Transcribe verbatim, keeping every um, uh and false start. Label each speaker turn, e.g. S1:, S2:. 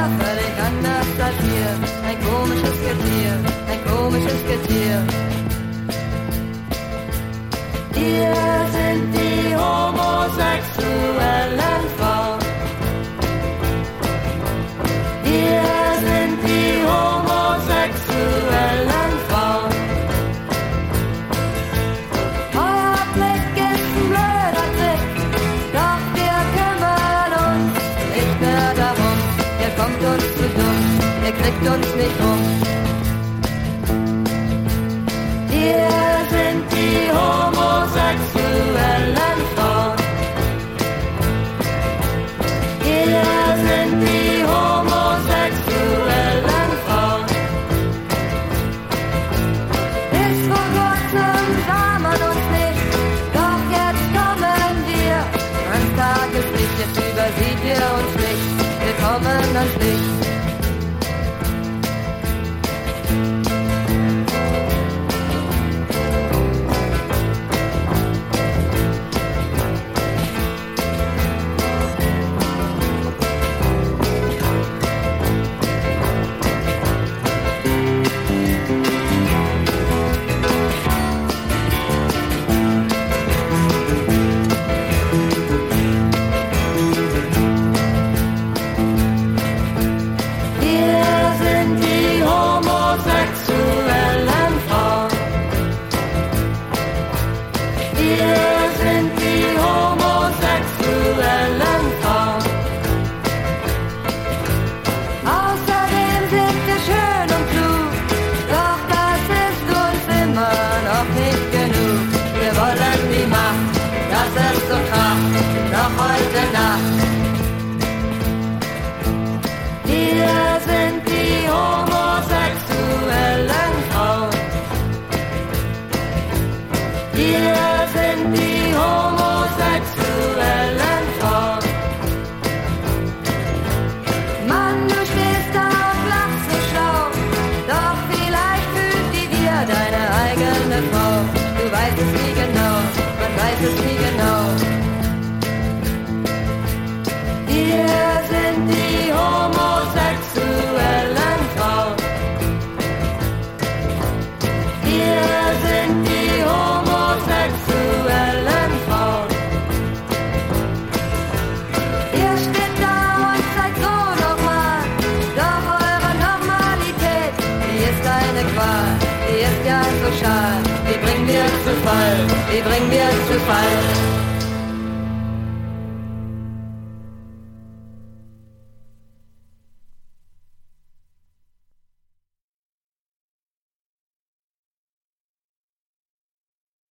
S1: völlig anders als wir. Ein komisches Getier, ein komisches Getier. Wir sind die homosexuellen Frauen. Wir sind die homosexuellen Frauen. Euer Blick ist ein blöder Trick, doch wir kümmern uns nicht mehr darum. Ihr kommt uns zu dumm, ihr kriegt uns nicht um. Wir sind die homosexuellen Frauen. Wir sind die homosexuellen Frauen. Bis vor kurzem sah man uns nicht, doch jetzt kommen wir ans Tageslicht. Jetzt übersieht ihr uns nicht, wir kommen ans Licht. Die bringen wir zu Fall, die bringen wir zu Fall.